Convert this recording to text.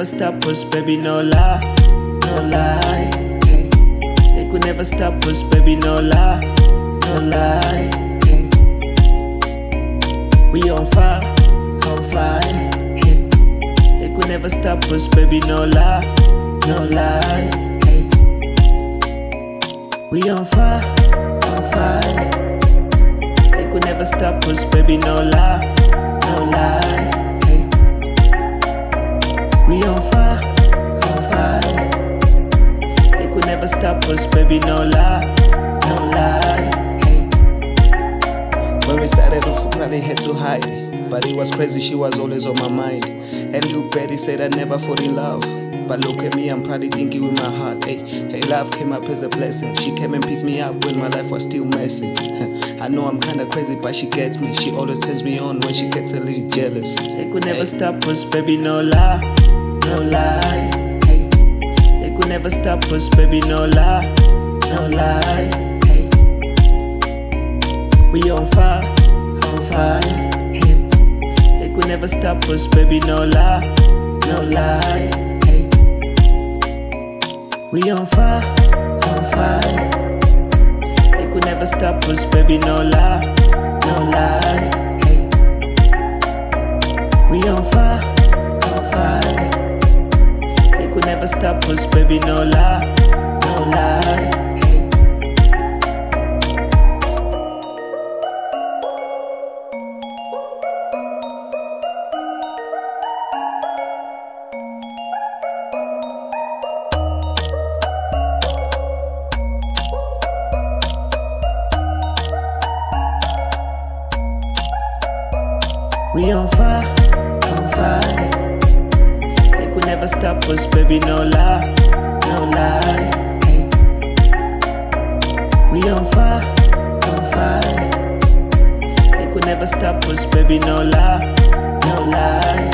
never stop us, baby, no lie, no lie. Hey. They could never stop us, baby, no lie, no lie. Hey. We on fire, on fire. Hey. They could never stop us, baby, no lie, no lie. Hey. We on fire, on fire. They could never stop us, baby, no lie, no lie. Hey. We on fire, on fire. They could never stop us, baby, no lie, no lie. Hey. When we started off, we probably had to hide it, but it was crazy, she was always on my mind. And Lil Betty said I'd never fall in love, but look at me, I'm probably thinking with my heart. Hey, love came up as a blessing. She came and picked me up when my life was still messy. I know I'm kinda crazy, but she gets me. She always turns me on when she gets a little jealous. They could never stop us, baby, no lie, no lie. Hey. They could never stop us, baby, no lie, no lie. Hey. We on fire, on fire. Hey. They could never stop us, baby, no lie, no lie. Hey. We on fire, on fire. They could never stop us, baby, no lie, no lie. Hey. We on fire, on fire. They could never stop us, baby, no lie, no lie. Hey. We on fire, on fire. They could never stop us, baby, no lie, no lie. Hey. We on fire, on fire. They could never stop us, baby, no lie, no lie.